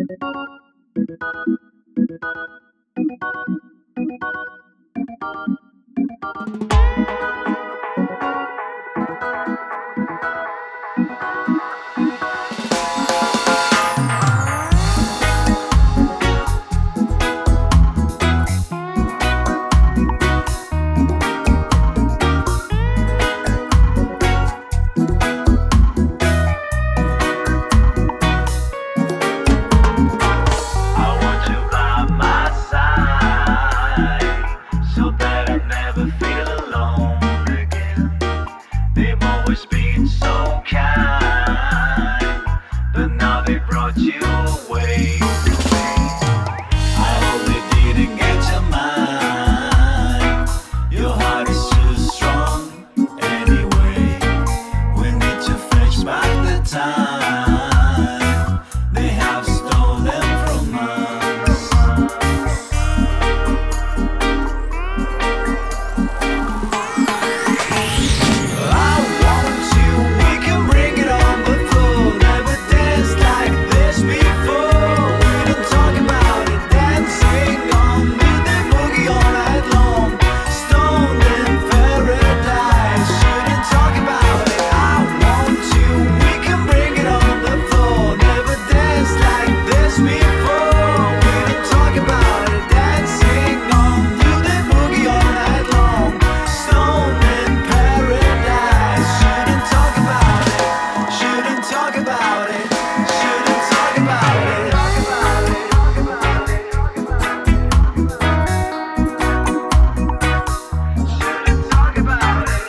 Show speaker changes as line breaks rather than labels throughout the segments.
I want you by my side so that I never feel alone again. They've always been so kind, but now they brought you away from me. I hope they didn't get your mind. Your heart is too strong anyway. We need to fetch back the time they have stolen from us. I want you, we can bring it on the floor. Never danced like this before. We don't talk about it, dancing on with the boogie all night long. Stoned in paradise, shouldn't talk about it. I want you, we can bring it on the floor. Never danced like this before. We don't talk about it, dancing on with the boogie all night long. Stoned in paradise, shouldn't talk about it. Shouldn't talk about it. Shouldn't talk about it. Shouldn't talk about it.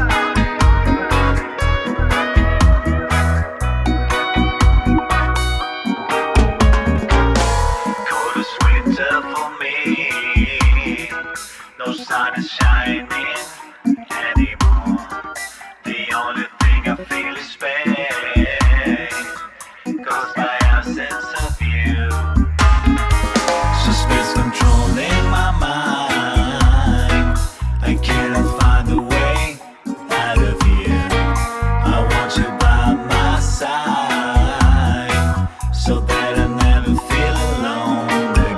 Cold is winter for me. No sun is shining anymore. The only thing I feel is pain caused by absence of you. Suspense controlling my mind. I cannot find a way out of here. I want you by my side so that I never feel alone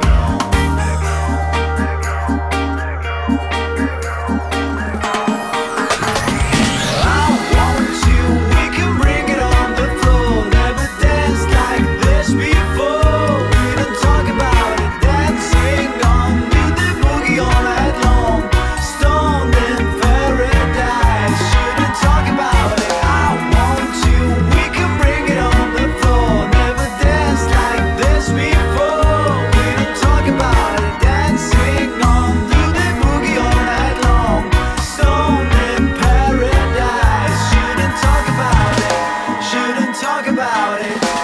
I want you, we can bring it on the floor. Never danced like this before. We don't talk about it, dancing on with the boogie all night long. Stoned in paradise, shouldn't talk about it. I want you, we can bring it on the floor. Never danced like this before. We don't talk about it, dancing on with the boogie all night long. Stoned in paradise, shouldn't talk about it. Shouldn't talk about it.